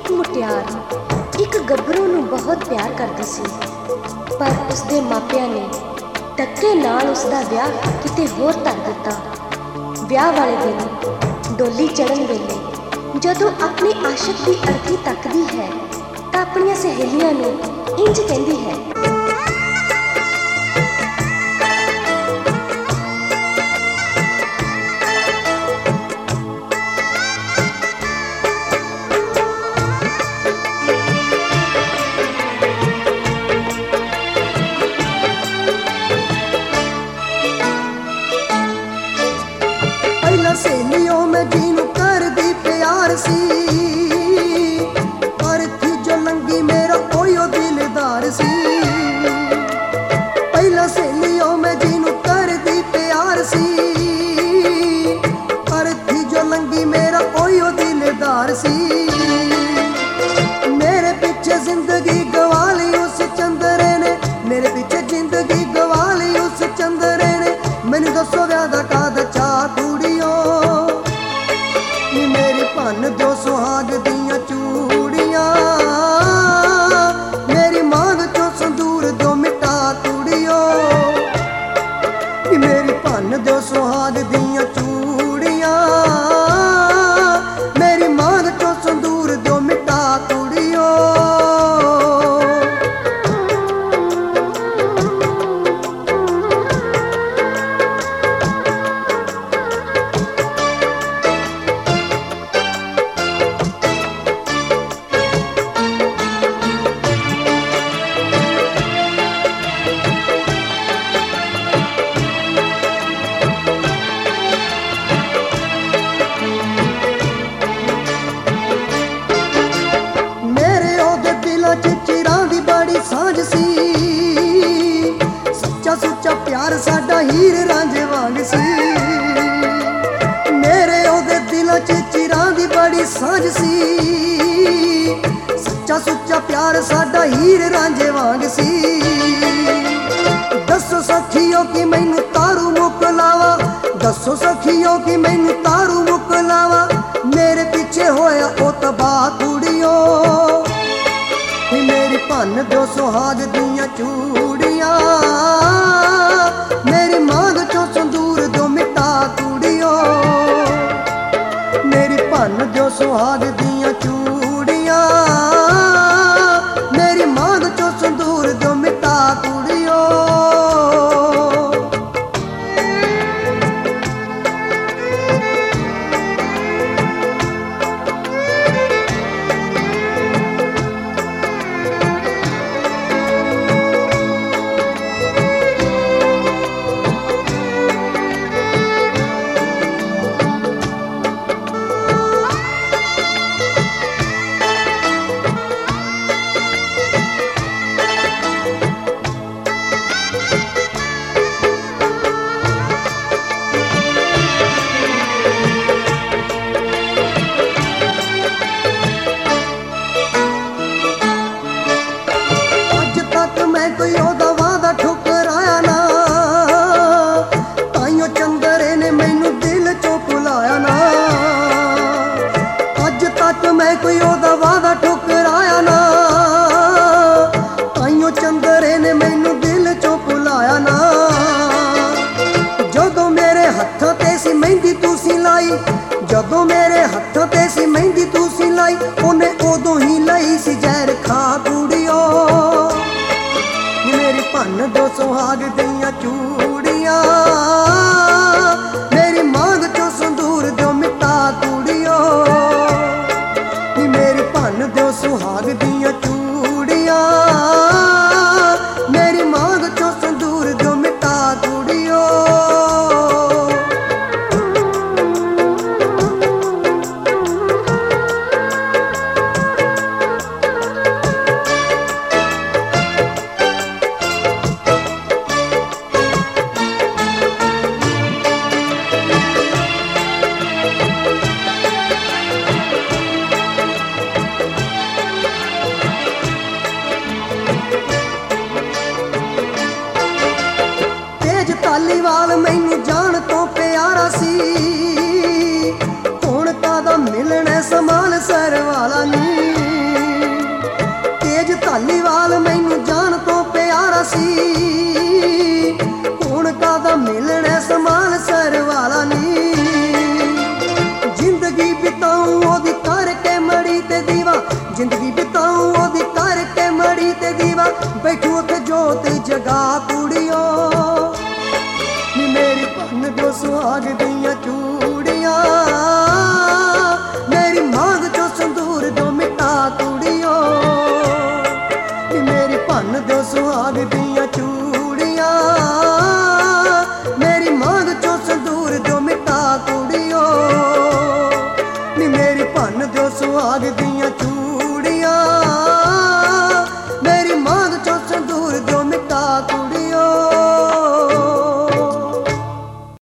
एक मुटियार एक गभरू नूं बहुत प्यार करदी सी, पर उसदे मापिਆਂ ने धक्के नाल उसदा विआह किते होर धर दिता। विआह वाले दिन डोली चढ़न वेले जदों अपने आशिक की अर्थी तकदी है तां अपणियां सहेलियां नूं इंज कहंदी है, सहेलियों में जीनू कर दी प्यार सी, पर थी जो लंगी मेरा ओयो दिलदार सी। पहला सहेलियों में जीनू कर दी प्यार सी, पर थी जो लंगी मेरा ओयो दिलदार सी। मेरे पीछे जिंदगी गवा ली उस चंदरे ने, मेरे पीछे जिंदगी गवा ली उस चंदरे ने। मैनू दसो व्याह दा काद चा कुड़ियों, मेरी भन दो सुहाग दियां चूड़ियां, मेरी मांग चो संदूर दो मिटा कुड़ियों। मेरी भन दो सुहाग दियां चूड़ियां, मेरी मांग चो संदूर दो मिटा कुड़ियों। सांझ सी सच्चा सुच्चा प्यार साडा हीर रांझे वांग सी। मेरे ओदे दिलां च चिरां दी बड़ी सांझ सी, सच्चा सुच्चा प्यार साडा हीर रांझे वांग सी। दसो सखियों कि मैनू तारू मुकलावा, दसो सखियों कि मैनू तारू मुकलावा। मेरे पीछे होया ओ तबाह कुड़ियों, मेरी भन दो सुहाग दियां चूड़ियां, मेरी मांग चो संदूर दो मिटा कुड़ियों। मेरी भन दो सुहाग दियां चूड़ियां, मेरी मांग चो संदूर दो मिटा कुड़ियों। कोई ओदा वादा ठुकराया ना, ताइयों चंदरे ने मैनू दिल चो भुलाया ना। अज तक मैं कोई ओदा वादा ठुकराया ना, ताइयों चंदरे ने मैनू दिल चो भुलाया ना। जदों मेरे हत्थां ते सी मेहंदी तुसी लाई, जदों मेरे हत्थां ते सी मेहंदी तुसी लाई, उन्हें उदों ही लाई सी जहर खा कुड़ियों। मेरी भन दो सुहाग दियां चूड़ियां, मेरी मांग चो संदूर दो मिटा कुड़ियों। मेरी भन दो सुहाग दियां चूड़ियां, मेरी मांग चो संदूर दो मिटा कुड़ियों। धालीवाल मैनू जान तो प्यारा सी, हुण कादा मिलना समान सर वाला नी। ਜਾਗਦੀ